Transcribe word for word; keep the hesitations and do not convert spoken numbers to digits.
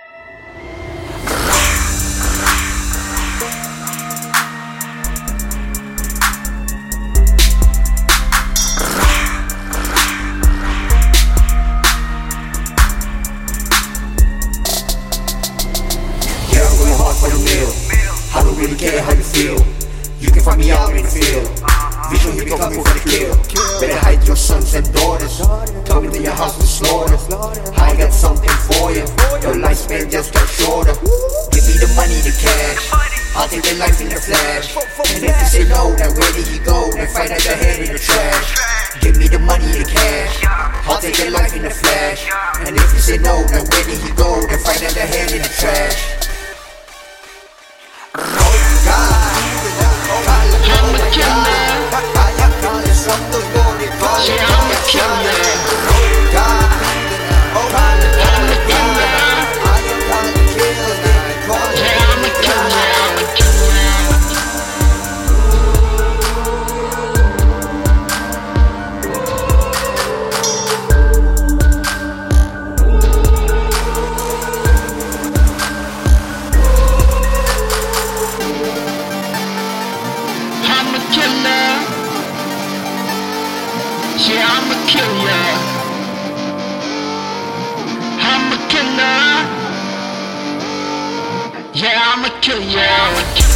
I don't really care how you feel. You can find me out in the field. Visual here be coming for the kill. Better hide your sons and daughters. Coming to your house to slaughter. I got something for you. Your lifespan just got shorter. Give me the money, the cash. I'll take the life in the flash. And if you say no, then where did you go? Then find out your head in the trash. Give me the money, the cash. I'll take your life in the flash. And if you say no, then where did you go? Then find out your head in the trash. Yeah, I'm a killer. I'm a killer. Yeah, I'm a killer.